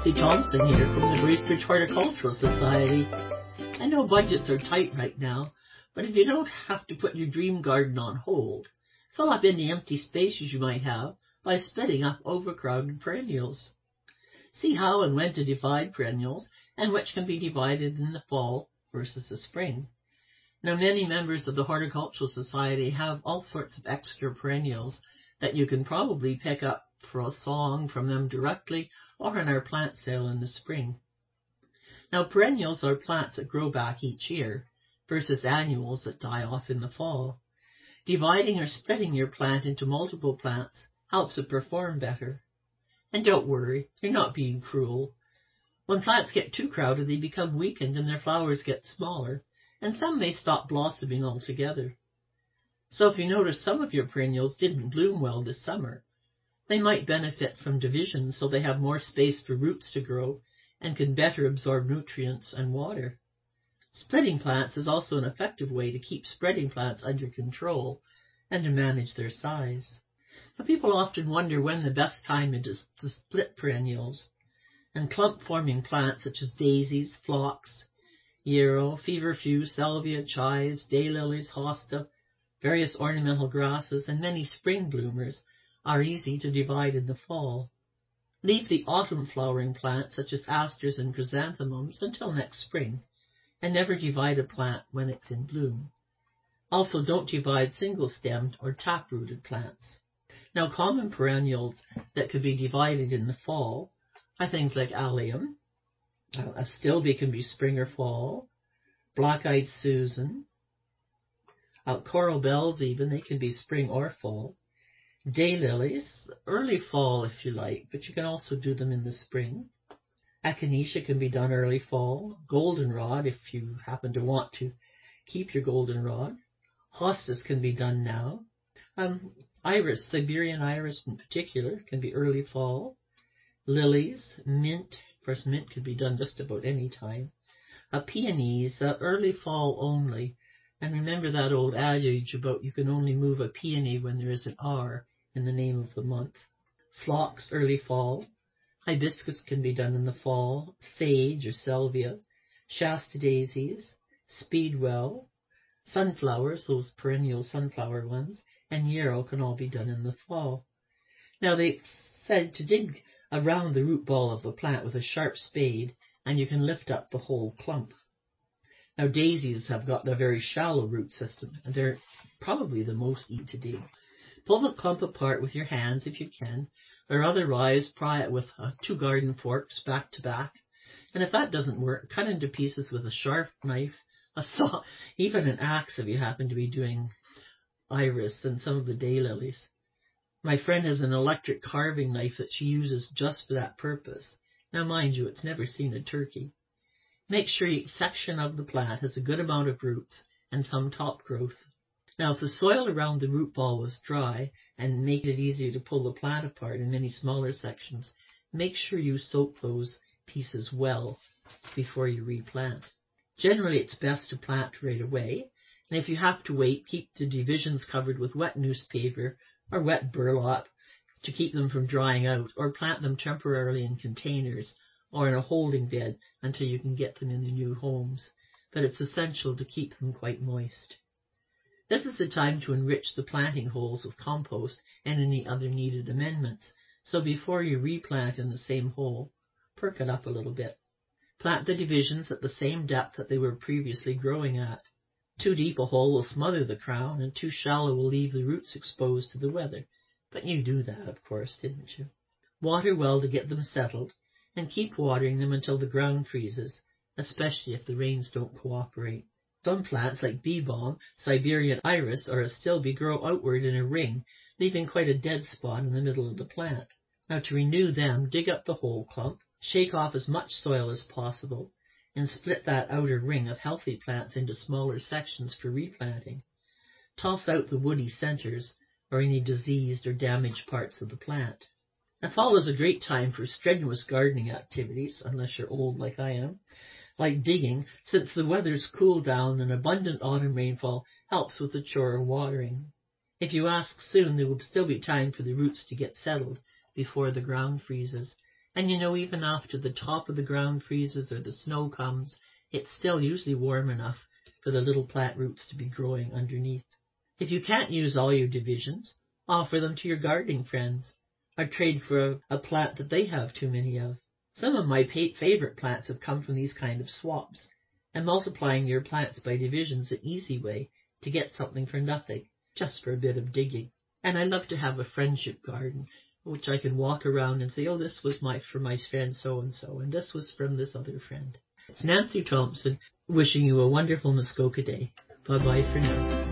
Nancy Thompson here from the Bracebridge Horticultural Society. I know budgets are tight right now, but if you don't have to put your dream garden on hold, fill up any empty spaces you might have by splitting up overcrowded perennials. See how and when to divide perennials and which can be divided in the fall versus the spring. Now, many members of the Horticultural Society have all sorts of extra perennials that you can probably pick up for a song from them directly or in our plant sale in the spring. Now, perennials are plants that grow back each year versus annuals that die off in the fall. Dividing or splitting your plant into multiple plants helps it perform better. And don't worry, you're not being cruel. When plants get too crowded, they become weakened and their flowers get smaller, and some may stop blossoming altogether. So if you notice some of your perennials didn't bloom well this summer, they might benefit from division so they have more space for roots to grow and can better absorb nutrients and water. Splitting plants is also an effective way to keep spreading plants under control and to manage their size. But people often wonder when the best time is to split perennials. And clump-forming plants such as daisies, phlox, yarrow, feverfew, salvia, chives, daylilies, hosta, various ornamental grasses, and many spring bloomers are easy to divide in the fall. Leave the autumn-flowering plants such as asters and chrysanthemums until next spring, and never divide a plant when it's in bloom. Also, don't divide single-stemmed or tap-rooted plants. Now, common perennials that could be divided in the fall are things like allium, astilbe can be spring or fall, black-eyed Susan, coral bells even, they can be spring or fall, daylilies, early fall if you like, but you can also do them in the spring. Echinacea can be done early fall, goldenrod if you happen to want to keep your goldenrod. Hostas can be done now. Iris, Siberian iris in particular, can be early fall. Lilies, mint, of course mint could be done just about any time. Peonies, early fall only. And remember that old adage about you can only move a peony when there is an R in the name of the month. Phlox, early fall. Hibiscus can be done in the fall. Sage or salvia. Shasta daisies. Speedwell. Sunflowers, those perennial sunflower ones, and yarrow can all be done in the fall. Now, they said to dig around the root ball of the plant with a sharp spade, and you can lift up the whole clump. Now, daisies have got a very shallow root system, and they're probably the most easy to dig. Pull the clump apart with your hands if you can, or otherwise pry it with 2 garden forks back to back. And if that doesn't work, cut into pieces with a sharp knife, a saw, even an axe if you happen to be doing iris and some of the daylilies. My friend has an electric carving knife that she uses just for that purpose. Now, mind you, it's never seen a turkey. Make sure each section of the plant has a good amount of roots and some top growth. Now, if the soil around the root ball was dry and make it easier to pull the plant apart in many smaller sections, make sure you soak those pieces well before you replant. Generally, it's best to plant right away, and if you have to wait, keep the divisions covered with wet newspaper or wet burlap to keep them from drying out, or plant them temporarily in containers or in a holding bed until you can get them in the new homes. But it's essential to keep them quite moist. This is the time to enrich the planting holes with compost and any other needed amendments, so before you replant in the same hole, perk it up a little bit. Plant the divisions at the same depth that they were previously growing at. Too deep a hole will smother the crown, and too shallow will leave the roots exposed to the weather. But you do that, of course, didn't you? Water well to get them settled, and keep watering them until the ground freezes, especially if the rains don't cooperate. Some plants, like bee balm, Siberian iris, or astilbe, grow outward in a ring, leaving quite a dead spot in the middle of the plant. Now, to renew them, dig up the whole clump, shake off as much soil as possible, and split that outer ring of healthy plants into smaller sections for replanting. Toss out the woody centers or any diseased or damaged parts of the plant. Now, fall is a great time for strenuous gardening activities, unless you're old like I am, like digging, since the weather's cooled down and abundant autumn rainfall helps with the chore of watering. If you ask soon, there will still be time for the roots to get settled before the ground freezes, And even after the top of the ground freezes or the snow comes, it's still usually warm enough for the little plant roots to be growing underneath. If you can't use all your divisions, offer them to your gardening friends, or trade for a plant that they have too many of. Some of my favorite plants have come from these kind of swaps, and multiplying your plants by division is an easy way to get something for nothing, just for a bit of digging. And I love to have a friendship garden, which I can walk around and say, oh, this was for my friend so-and-so, and this was from this other friend. It's Nancy Thompson wishing you a wonderful Muskoka day. Bye-bye for now.